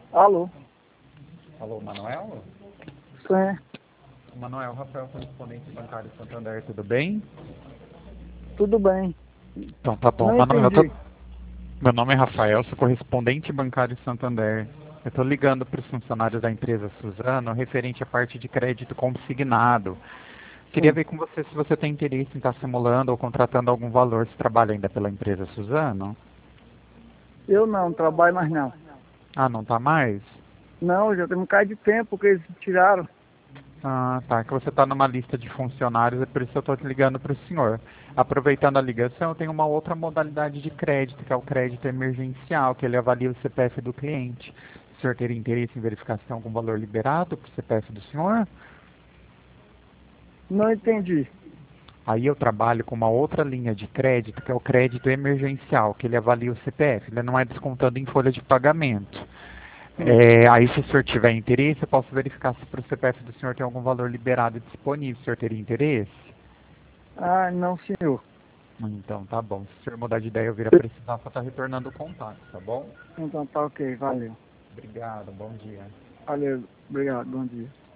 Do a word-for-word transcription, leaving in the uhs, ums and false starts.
Alô? Alô, Manuel? Sim, Manuel, Rafael, correspondente bancário Santander, tudo bem? tudo bem. Então tá bom. Não Manuel, eu tô... entendi. meu nome é Rafael, sou correspondente bancário Santander. Eu estou ligando para os funcionários da empresa Suzano referente à parte de crédito consignado. Queria Sim. ver com você se você tem interesse em estar simulando ou contratando algum valor se trabalha ainda pela empresa Suzano. Eu não trabalho mais não. Ah, não tá mais? Não, já tem um bocado de tempo que eles tiraram. Ah, tá. Que você está numa lista de funcionários, é por isso que eu estou te ligando para o senhor. Aproveitando a ligação, tem uma outra modalidade de crédito, que é o crédito emergencial, que ele avalia o C P F do cliente. O senhor teria interesse em verificar se tem algum valor liberado para o C P F do senhor? Não entendi. Aí eu trabalho com uma outra linha de crédito, que é o crédito emergencial, que ele avalia o C P F. Ele não é descontando em folha de pagamento. Sim. É, aí, se o senhor tiver interesse, eu posso verificar se para o C P F do senhor tem algum valor liberado e disponível. O senhor teria interesse? Ah, não, senhor. Então, tá bom. Se o senhor mudar de ideia, eu vir a precisar, só tá retornando o contato, tá bom? Então tá ok, valeu. Obrigado, bom dia. Valeu, obrigado, bom dia.